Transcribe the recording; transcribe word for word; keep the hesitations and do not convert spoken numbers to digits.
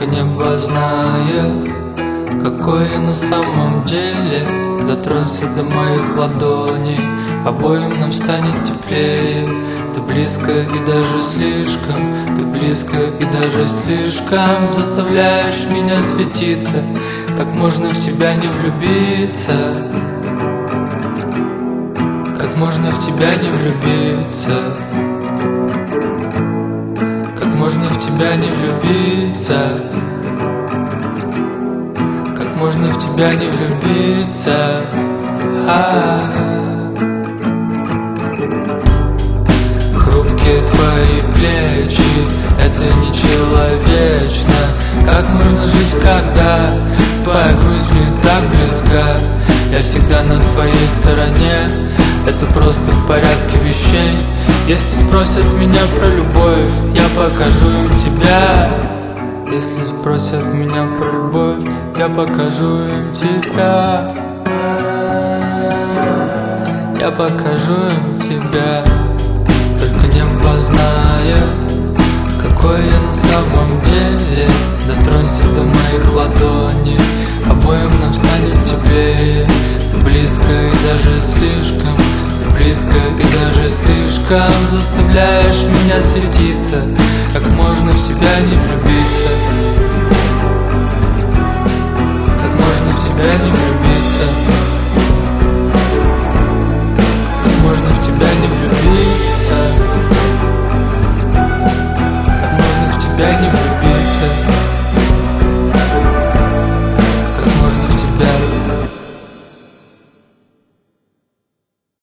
Только небо знает, какой я на самом деле. Дотронься до моих ладоней, обоим нам станет теплее. Ты близко и даже слишком, ты близко и даже слишком. Заставляешь меня светиться, как можно в тебя не влюбиться? Как можно в тебя не влюбиться? Как можно в тебя не влюбиться? Как можно в тебя не влюбиться? А-а-а. Хрупкие твои плечи, это нечеловечно. Как можно жить, когда твоя грусть мне так близка? Я всегда на твоей стороне, это просто в порядке вещей. Если спросят меня про любовь, я покажу им тебя. Если спросят меня про любовь, я покажу им тебя. Я покажу им тебя. Только небо знает, какой я на самом деле. Дотронься до моих ладоней, обоим нам станет теплее. Ты близко и даже слишком, ты близко и даже слишком. Заставляешь меня светиться, как можно в тебя не влюбиться? Как можно в тебя не влюбиться?